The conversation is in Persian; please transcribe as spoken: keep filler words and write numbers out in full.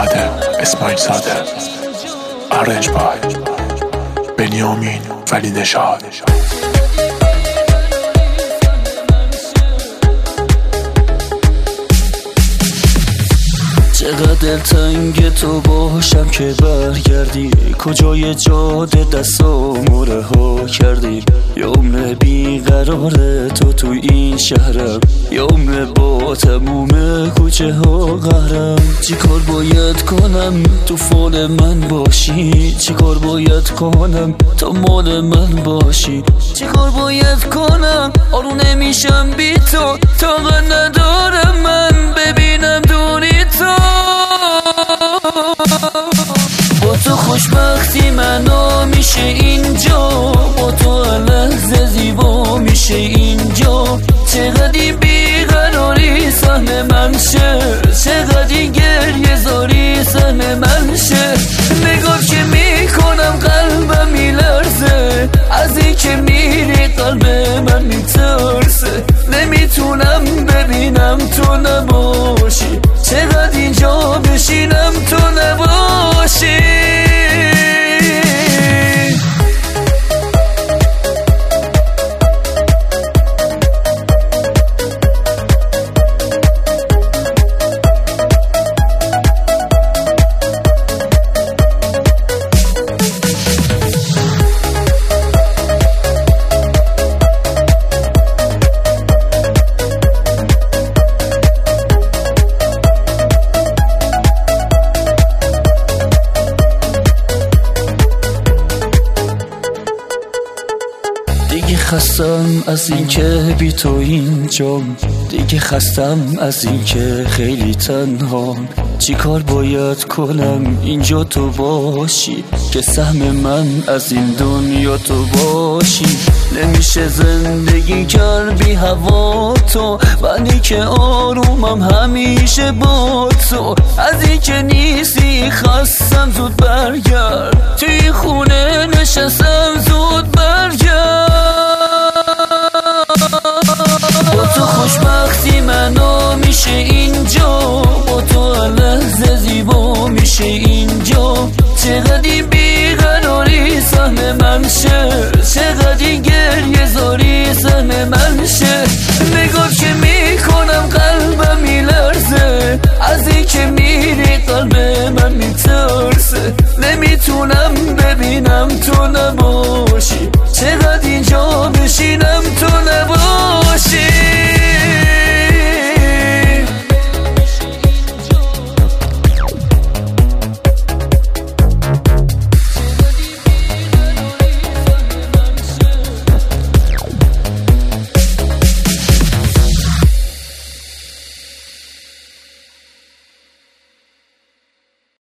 زاده اسماعیل زاده ارنج بای بنیامین ولی نژاد. چقدر دلتنگ تو باشم که برگردی، کجای جاده دستامو رها کردی. یه عمر بیقرار تو تو این شهرم، یه عمر با تموم کوچه ها قهرم. چی کار باید کنم تو فال من باشی، چی کار باید کنم تو مال من باشی، چی کار باید کنم آرو نمیشم بی تو، طاقت ندارم من ببینم دوری تو. با تو خوشبختی منو میشه اینجا، با تو لحظه زیبا میشه اینجا. چقدر بیقراری سهم من شه، چقدر گریه زاری سهم من شه. نگاه که میکنم قلبم میلرزه، از این که میری قلب من میترسه. نمیتونم ببینم تو نباشی، چقدر اینجا بشینم تو نباشی. دیگه خستم از این که بی تو اینجام، دیگه خستم از این که خیلی تنهام. چی کار باید کنم اینجا تو باشی، که سهم من از این دنیا تو باشی. نمیشه زندگی کرد بی هوا تو، منی که آرومم همیشه با تو. از این که نیستی خستم زود برگرد، توی خونه نشستم زود برگرد.